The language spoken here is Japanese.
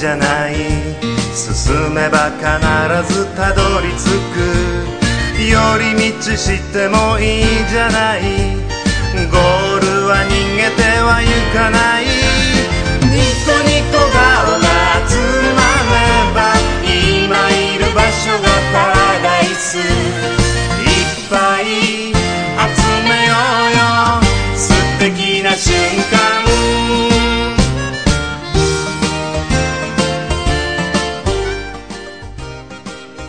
じゃない。進めば必ずたどり着く。寄り道してもいいじゃない。ゴールは逃げては行かない。ニコニコ顔がつまめば今いる場所がパラダイス。